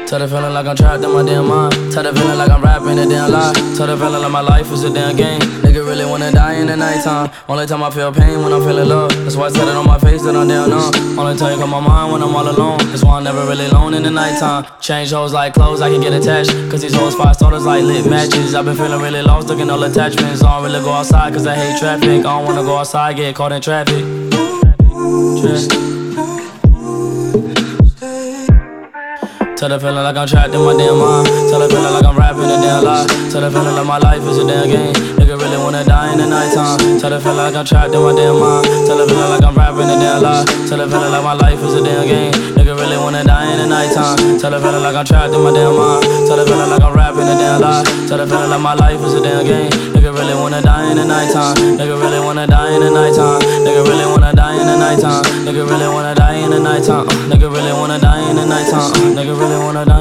Tell the feeling like I'm trapped in my damn mind. Tell the feeling like I'm rapping a damn lie. Tell the feeling like my life is a damn game. Nigga really wanna die in the nighttime. Only time I feel pain when I'm feeling love. That's why I said it on my face that I'm down on. Only time you come my mind when I'm all alone. That's why I'm never really alone in the nighttime. Change hoes like clothes, I can get attached. Cause these hoes 5 starters like lit matches. I've been feeling really lost, looking all attachments. I don't really go outside cause I hate traffic. I don't wanna go outside, get caught in traffic. Tell the feeling like I'm trapped in my damn mind. Tell the feeling like I'm rapping a damn lie. Tell the feeling like my life is a damn game. Nigga really wanna die in the nighttime. Tell the feeling like I'm trapped in my damn mind. Tell the feeling like I'm rapping a damn lie. Tell the feeling like my life is a damn game. Nigga really wanna die in the nighttime. Tell the feeling like I'm trapped in my damn mind. Tell the feeling like I'm rapping a damn lie. Tell the feeling like my life is a damn game. Nigga really wanna die in the nighttime. Nigga really wanna die in the nighttime. Nigga really wanna die in the nighttime. Nigga really wanna die in the nighttime. Nigga really wanna die in the nighttime. Nigga really wanna die.